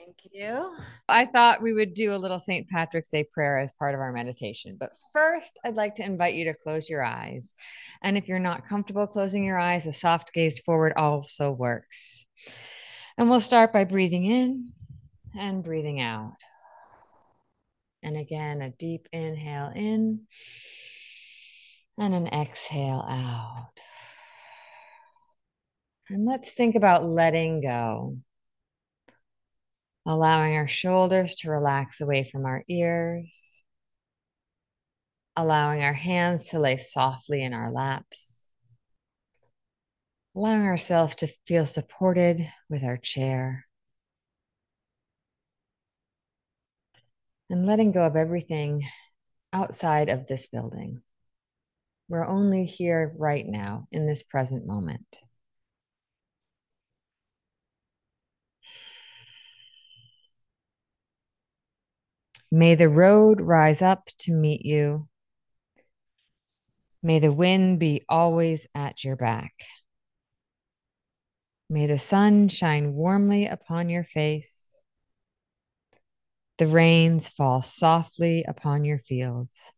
Thank you. I thought we would do a little St. Patrick's Day prayer as part of our meditation. But first, I'd like to invite you to close your eyes. And if you're not comfortable closing your eyes, a soft gaze forward also works. And we'll start by breathing in and breathing out. And again, a deep inhale in and an exhale out. And let's think about letting go, allowing our shoulders to relax away from our ears, allowing our hands to lay softly in our laps, allowing ourselves to feel supported with our chair, and letting go of everything outside of this building. We're only here right now in this present moment. May the road rise up to meet you. May the wind be always at your back. May the sun shine warmly upon your face. The rains fall softly upon your fields.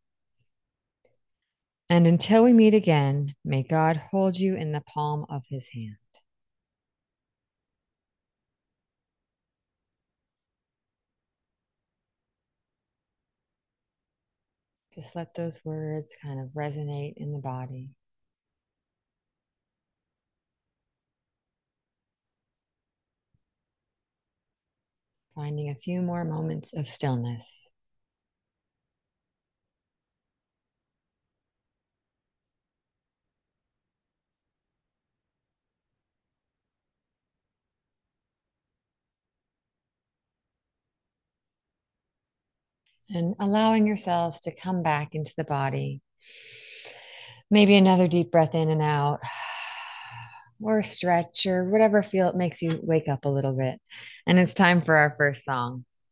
And until we meet again, may God hold you in the palm of his hand. Just let those words kind of resonate in the body. Finding a few more moments of stillness. And allowing yourselves to come back into the body. Maybe another deep breath in and out, or a stretch, or whatever feel it makes you wake up a little bit. And it's time for our first song.